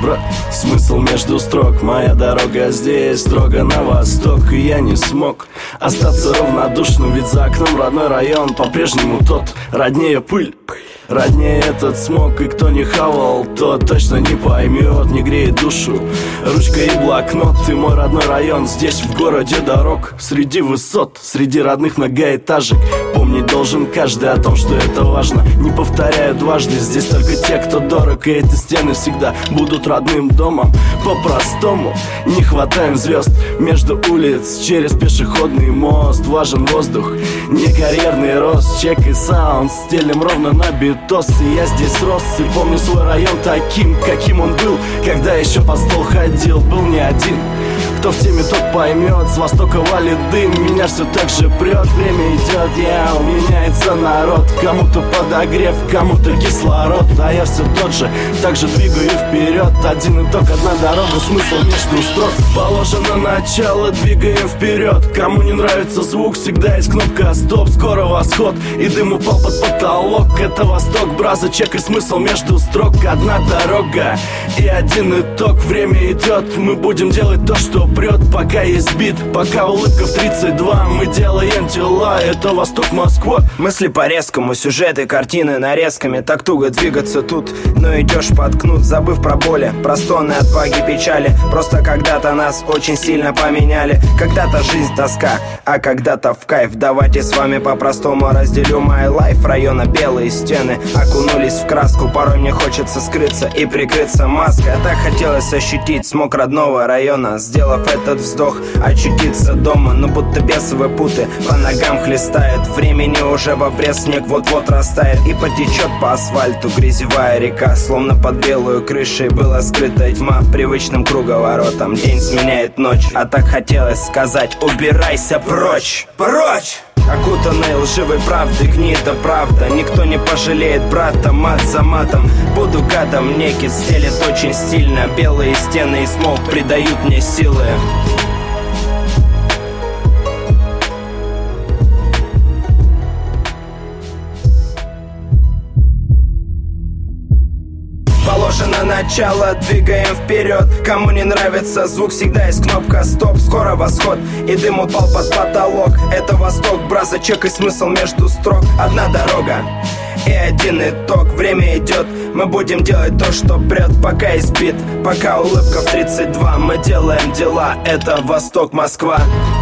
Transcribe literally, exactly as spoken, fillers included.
брат, смысл между строк. Моя дорога здесь, строго на восток. И я не смог остаться равнодушным, ведь за окном родной район по-прежнему тот. Роднее пыль, роднее этот смог. И кто не хавал, тот точно не поймет, не греет душу ручка и блокнот. Ты мой родной район, здесь в городе дорог, среди высот, среди родных многоэтажек. Помнить должен каждый о том, что это важно. Не повторяю дважды, здесь только те, кто дорог. И эти стены всегда будут родным домом. По-простому не хватаем звезд между улиц, через пешеходный мост. Важен воздух, не карьерный рост. Чек и саунд, стелем ровно на битос. И я здесь рос, и помню свой район таким, каким он был, когда еще под стол ходил. Был не один, кто в теме, тот поймет. С востока валит дым, меня все так же прет. Время идет, я, меняется народ. Кому-то подогрев, кому-то кислород. А я все тот же, так же двигаю вперед. Один итог, одна дорога, смысл между строк. Положено начало, двигаем вперед. Кому не нравится звук, всегда есть кнопка стоп. Скоро восход, и дым упал под потолок. Это восток, браза, чек и смысл между строк. Одна дорога и один итог. Время идет, мы будем делать то, что прет, пока есть бит, пока улыбка в тридцать два. Мы делаем дела, это Восток, Москва. Мысли по-резкому, сюжеты, картины нарезками. Так туго двигаться тут, но идешь поткнут, забыв про боли, про стоны, отваги, печали. Просто когда-то нас очень сильно поменяли. Когда-то жизнь тоска, а когда-то в кайф. Давайте с вами по-простому разделю my life. Района белые стены окунулись в краску. Порой мне хочется скрыться и прикрыться маской. А так хотелось ощутить смог родного района. Сделав этот вздох, очутиться дома. Но будто бесовые путы по ногам хлестает. Времени уже в обрез, снег вот-вот растает. И потечет по асфальту грязевая река. Словно под белую крышей была скрытая тьма. Привычным круговоротом день сменяет ночь. А так хотелось сказать: убирайся прочь, прочь! Окутанной лживой правдой гнида правда. Никто не пожалеет брата, мат за матом. Буду гадом, некий стелет очень стильно. Белые стены и смог придают мне силы. Положено начало, двигаем вперед. Кому не нравится звук, всегда есть кнопка стоп. Скоро восход, и дым упал под потолок. Это Восток, браза, чек и смысл между строк. Одна дорога и один итог. Время идет, мы будем делать то, что прет, пока есть бит, пока улыбка в тридцать два. Мы делаем дела, это Восток, Москва.